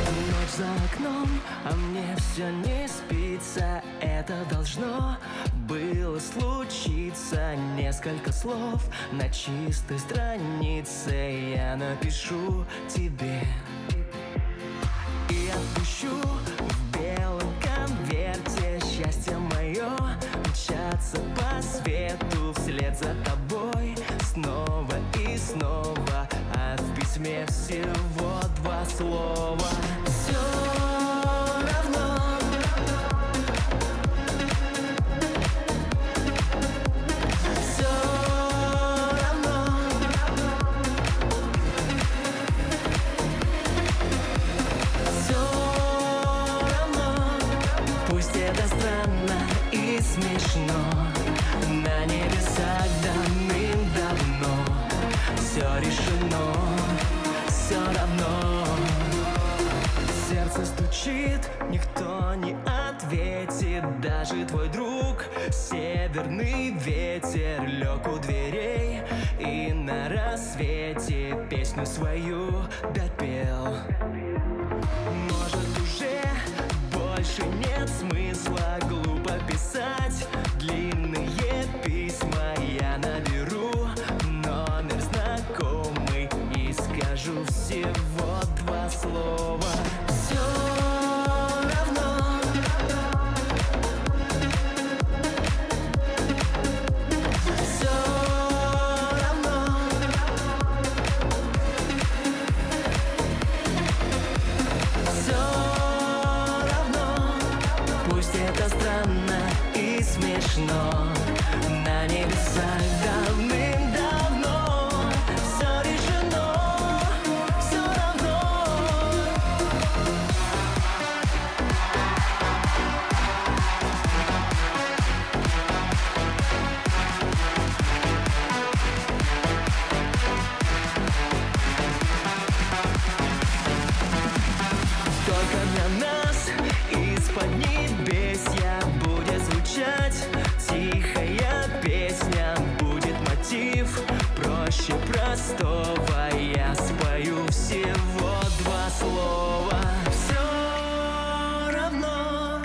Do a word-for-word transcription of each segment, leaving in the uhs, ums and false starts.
Ночь за окном, а мне все не спится. Это должно было случиться. Несколько слов на чистой странице я напишу тебе и отпущу в белом конверте. Счастье мое мчаться по свету вслед за тобой снова и снова. А в письме всего два слова. Все равно, все равно, все равно. Пусть это странно и смешно, на небесах давным-давно все решено, все равно. Сердце стучит, никто не ответит. Даже твой друг, северный ветер, лег у дверей и на рассвете песню свою допел. Может, уже больше нет смысла глупо писать длинные письма. Я наберу номер знакомый и скажу всего два слова. Все равно, все равно, все равно. Пусть это странно и смешно, на небесах давным-давно все решено, все равно. Только для нас из-под небесья будет звучать тихая песня. Будет мотив проще простого. Я спою всего два слова. Все равно,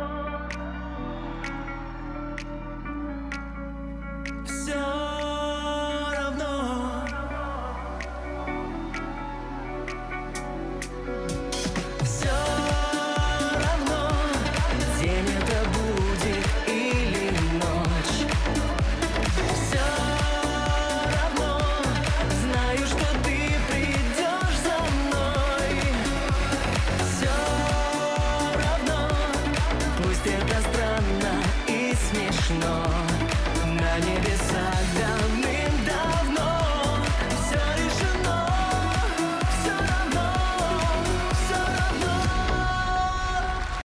все равно, все равно, день это будет или ночь. Все равно, знаю, что ты придешь за мной. Все равно, пусть это странно и смешно,